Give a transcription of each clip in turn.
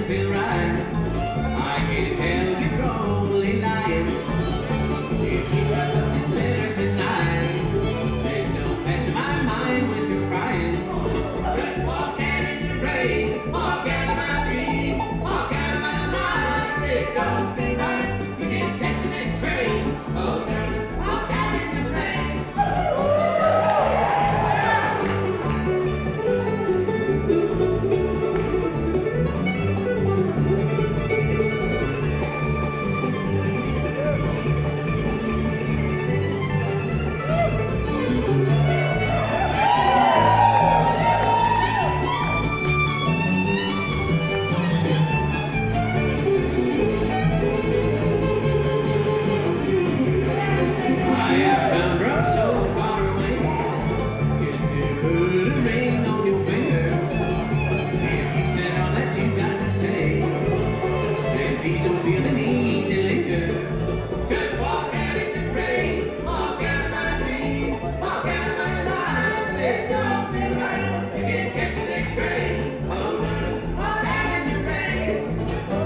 feel right. I can tell you're only lying. If you got something better tonight, then don't mess my mind with your crying. Just walk out in the rain, walk out of my dreams, walk out of my life. It don't feel right. You can catch the next train. Oh, darling, walk out in the rain. So far away, just to put a ring on your finger. If you said all that you got to say, then please don't feel the need to linger. Just walk out in the rain, walk out of my dreams, walk out of my life. It don't feel right. You can catch the next train. Oh, darling, walk out in the rain.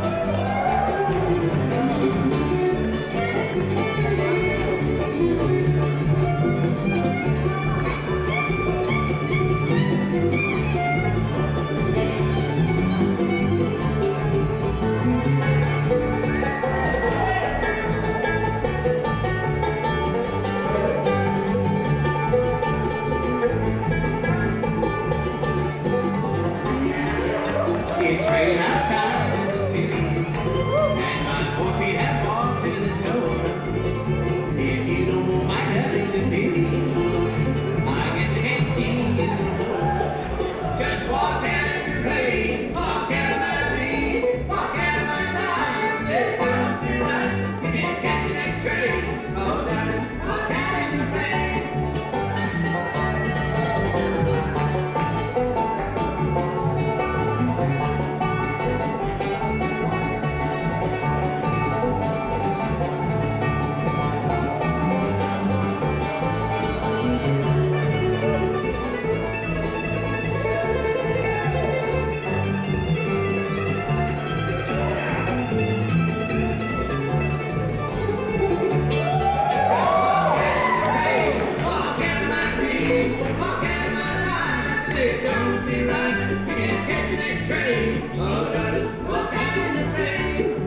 It's raining outside in the city, and my poor feet have walked to the shore. If you don't want my love and sympathy, I guess I can't see you no more. Just walk out in the rain, walk out of my dreams, walk out of my life. It don't feel right. You can catch the next train. Oh, darling, walk out in the rain. It don't feel right. You can't catch the next train. Oh, darling, walk out in the rain.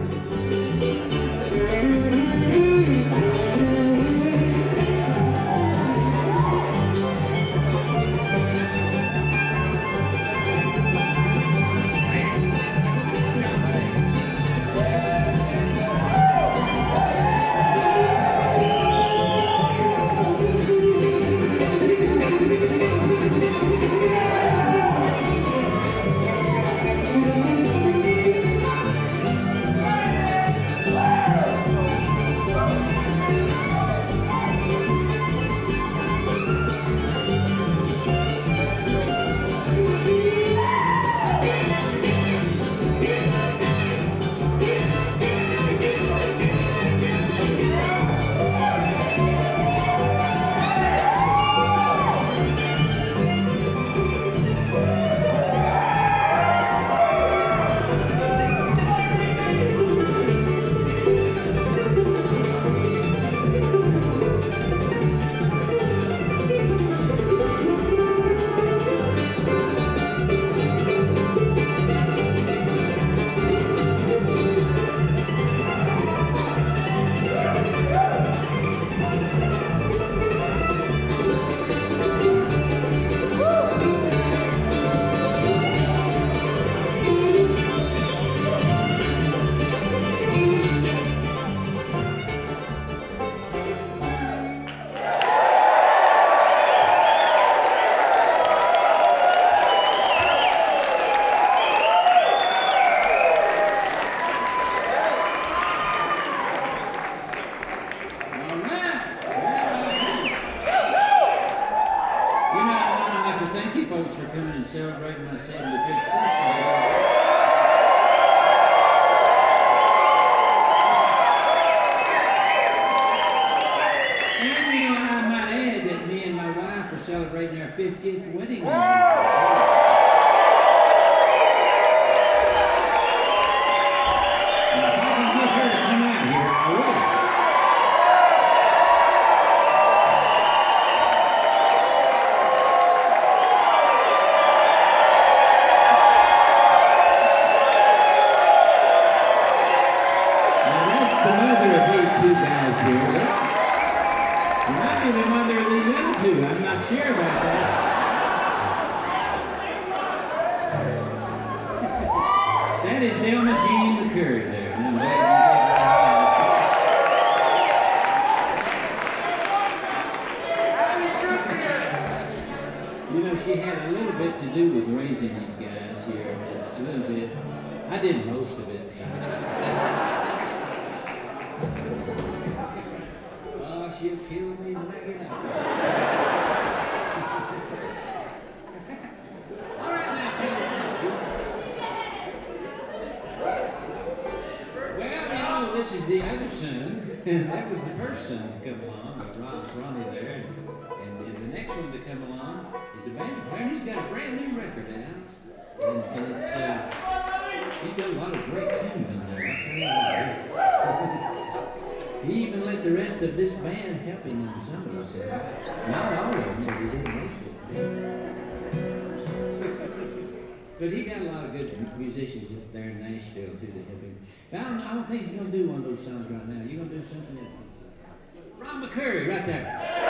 might be the mother of these other two. I'm not sure about that. That is Delma Jean McCurry there, and I'm glad you gave her a hand. You know, she had a little bit to do with raising these guys here, a little bit. I did most of it. Oh, she'll kill me when I get out there. All right, now, tell you. Well, you know, this is the other son. That was the first son to come along, Ronnie there. And the next one to come along is the banjo player. He's got a brand new record out. And it's, he's got a lot of great tunes in there, I'll tell you what. He even let the rest of this band help him on some of the songs. Not all of them, but he did most of them. But he got a lot of good musicians up there in Nashville, too, to help him. But I don't think he's going to do one of those songs right now. You're going to do something else. Ron McCurry, right there.